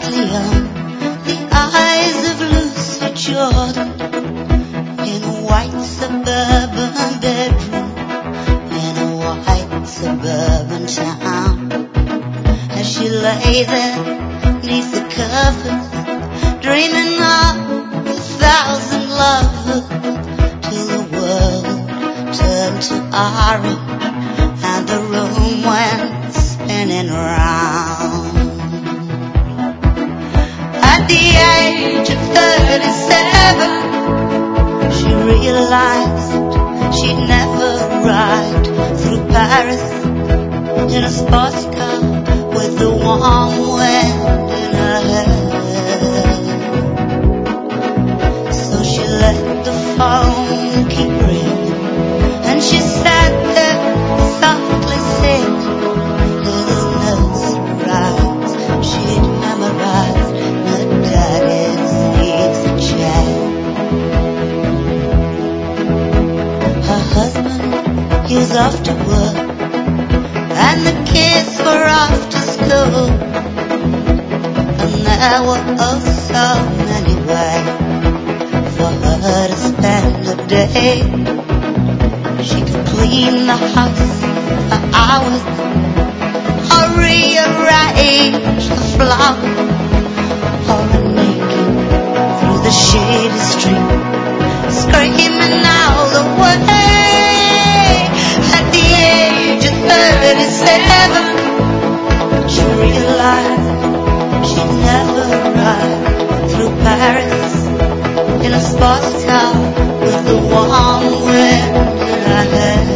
gently on the eyes of Lucy Jordan in a white suburban bedroom in a white suburban town. As she lay there neath the covers, dreaming of 1,000 lovers, till the world turned to orange and the room went spinning round. At the age of 37, she realized she'd never ride through Paris in a sports car with the warm wind in her hair. So she let the phone keep ringing, and she sat there softly singing little nursery rhymes she'd memorized in her daddy's easy chair. Her husband, he was off to work, and the kids were off to school, and there were oh so many ways for her to spend the day. She could clean the house for hours, or rearrange the flowers, or run naked through the shady street, screaming all the way. At the age of 37, she realized she'd never ride through Paris in a sports car with the warm wind in her hair.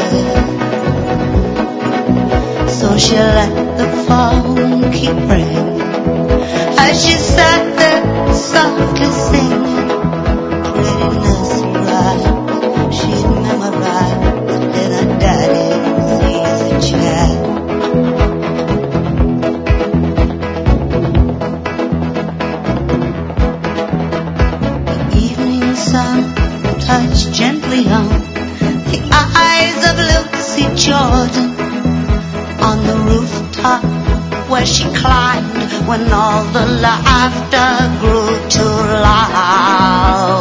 So she let the phone keep ringing as she sat there softly singing pretty nursery rhymes she'd memorized in her daddy's easy chair. The evening sun touched gently on the eyes of Lucy Jordan on the rooftop where she climbed when all the laughter grew too loud.